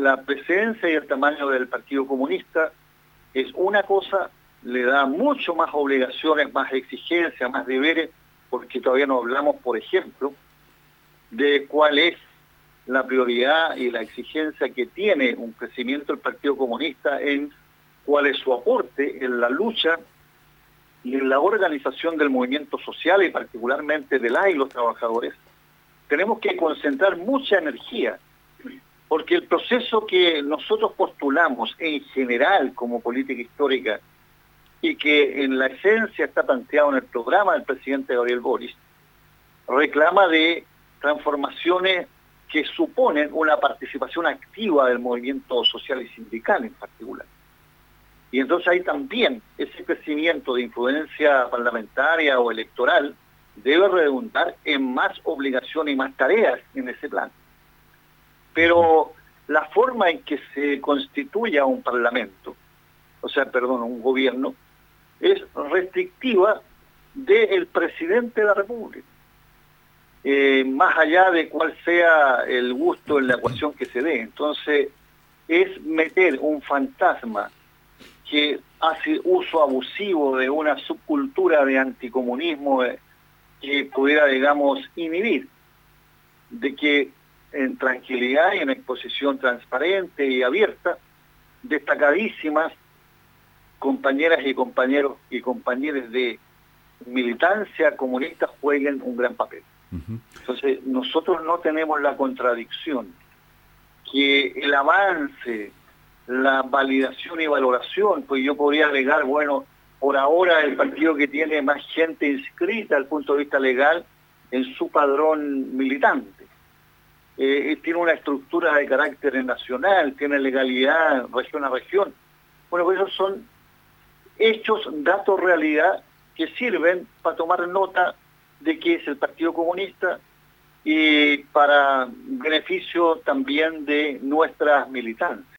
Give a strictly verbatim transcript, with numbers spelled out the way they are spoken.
la presencia y el tamaño del Partido Comunista es una cosa, le da mucho más obligaciones, más exigencias, más deberes, porque todavía no hablamos, por ejemplo, de cuál es la prioridad y la exigencia que tiene un crecimiento del Partido Comunista en cuál es su aporte en la lucha y en la organización del movimiento social y particularmente de las y los trabajadores. Tenemos que concentrar mucha energía, porque el proceso que nosotros postulamos en general como política histórica y que en la esencia está planteado en el programa del presidente Gabriel Boric, reclama de transformaciones que suponen una participación activa del movimiento social y sindical en particular. Y entonces ahí también ese crecimiento de influencia parlamentaria o electoral debe redundar en más obligaciones y más tareas en ese plan. Pero la forma en que se constituya un parlamento, o sea, perdón, un gobierno, es restrictiva del presidente de la República. Eh, más allá de cuál sea el gusto en la ecuación que se dé. Entonces, es meter un fantasma que hace uso abusivo de una subcultura de anticomunismo eh, que pudiera, digamos, inhibir de que en tranquilidad y en exposición transparente y abierta, destacadísimas compañeras y compañeros y compañeros de militancia comunista jueguen un gran papel. Uh-huh. Entonces, nosotros no tenemos la contradicción que el avance, la validación y valoración, pues yo podría alegar, bueno, por ahora el partido que tiene más gente inscrita desde el punto de vista legal en su padrón militante. Eh, tiene una estructura de carácter nacional, tiene legalidad región a región. Bueno, pues esos son hechos, datos, realidad, que sirven para tomar nota de que es el Partido Comunista y para beneficio también de nuestras militancias.